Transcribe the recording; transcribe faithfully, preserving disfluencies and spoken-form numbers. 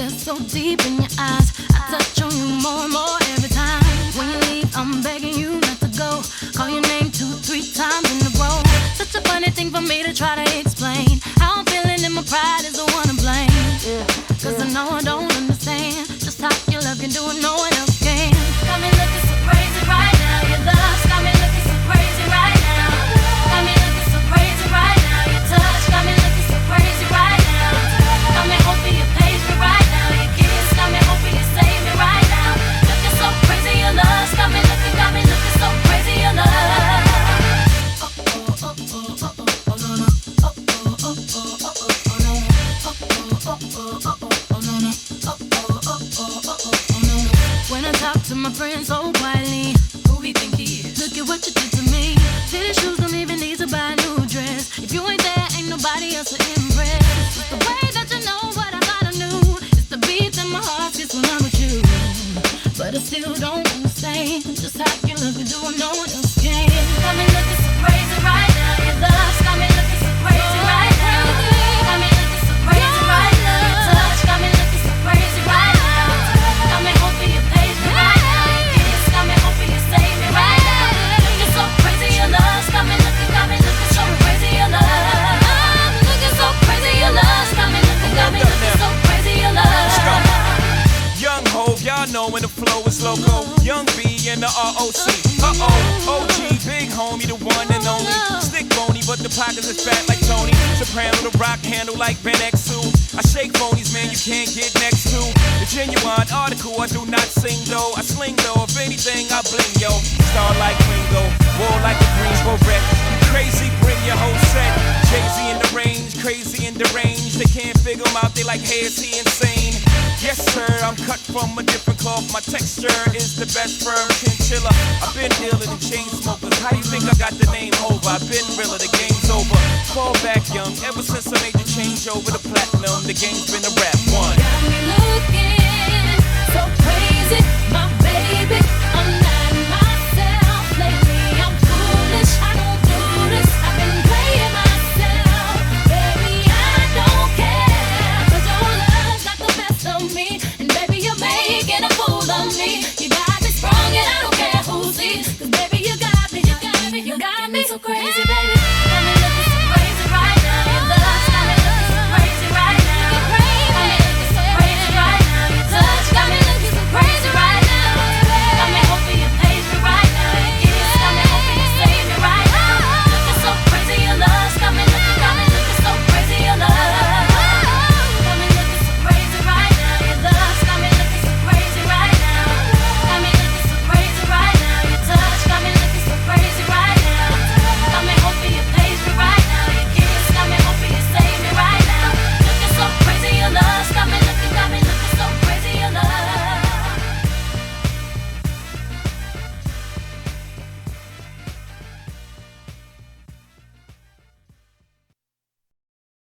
glitter so deep in your eyes. I touch on you more and more every time. When you leave, I'm begging you not to go. Call your name two, three times in a row. Such a funny thing for me to try to explain. How I'm feeling and my pride is the one to blame. Cause I know I don't understand just how your love can do what no one else can. Got me looking so crazy right now. Your love's got me looking so crazy right now. Got me looking so crazy right now. Your touch got me looking so crazy right now. Got me hoping you page me right now. Your kiss got me hoping you save me right now. Looking so crazy, your love's got me looking, got me looking so crazy, your love. Oh oh oh oh oh oh oh no no. Oh oh oh oh oh oh oh no. Oh oh oh oh oh oh no no. Oh oh oh oh oh oh no. When I talk to my friends so quietly, who we think he is? Look at what you did to me. Fitted shoes don't even need to buy a new dress. If you ain't there, ain't nobody else to impress. It's the way that you know what I thought I knew. It's the beat that my heart gets when I'm with you. But I still don't understand just how you look and do what no one else can. Got me looking so crazy right now. Your love's got me looking so crazy right now. Got me looking so crazy right now. Your touch got me looking so crazy right now. Got me hoping you page me right now. Your kiss got me hoping you save me right now. Looking so crazy, your love's got me looking, got me looking so crazy, your love. I'm looking so crazy, your love's got me looking, got me looking so crazy, your love. Young Hov, y'all know when the flow is loco. Young B and the R O C. Uh-oh, O G, big homie, the one and only. Stick bony, but the pockets is fat like Tony. Soprano, the rock handle like Ben X two. I shake phonies, man, you can't get next to. The genuine article, I do not sing though. I sling though, if anything, I bling, yo. Star like Ringo, war like a Greensboro wreck. You crazy, bring your whole set. Jay-Z in the range, crazy in the range. They can't figure him out, they like, hey, is he insane? Yes, sir, I'm cut from a different cloth. My texture is the best firm chinchilla. I've been dealing in chain smokers. How you think I got the name over? I've been realer, the game's over. Fall back young, ever since I made the change over to platinum, the game's been a rap one.